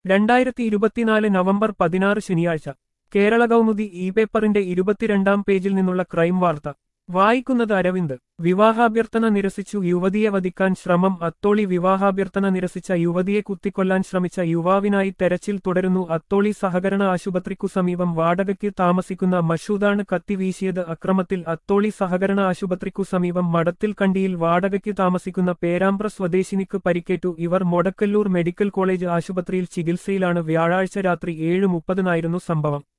2024 November 16 ശനിയാഴ്ച കേരള കൗമുദി പേപ്പറിന്റെ 22-ാം പേജിൽ നിന്നുള്ള ക്രൈം വാർത്ത വായിക്കുന്നത് അരവിന്ദ്. വിവാഹാഭ്യർത്ഥന നിരസിച്ചു യുവതിയെ വധിക്കാൻ ശ്രമം. അത്തോളി വിവാഹാഭ്യർത്ഥന നിരസിച്ച യുവതിയെ കുത്തിക്കൊല്ലാൻ ശ്രമിച്ച യുവാവിനായി തെരച്ചിൽ തുടരുന്നു. അത്തോളി സഹകരണ ആശുപത്രിക്കു സമീപം വാടകയ്ക്ക് താമസിക്കുന്ന മഷൂദാണ് കത്തി വീശിയത്. അക്രമത്തിൽ അത്തോളി സഹകരണ ആശുപത്രിക്കു സമീപം മടത്തിൽ കണ്ടിയിൽ വാടകയ്ക്ക് താമസിക്കുന്ന പേരാമ്പ്ര സ്വദേശിനിക്ക് പരിക്കേറ്റു. ഇവർ മൊടക്കല്ലൂർ മെഡിക്കൽ കോളേജ് ആശുപത്രിയിൽ ചികിത്സയിലാണ്. വ്യാഴാഴ്ച രാത്രി 7:30 സംഭവം.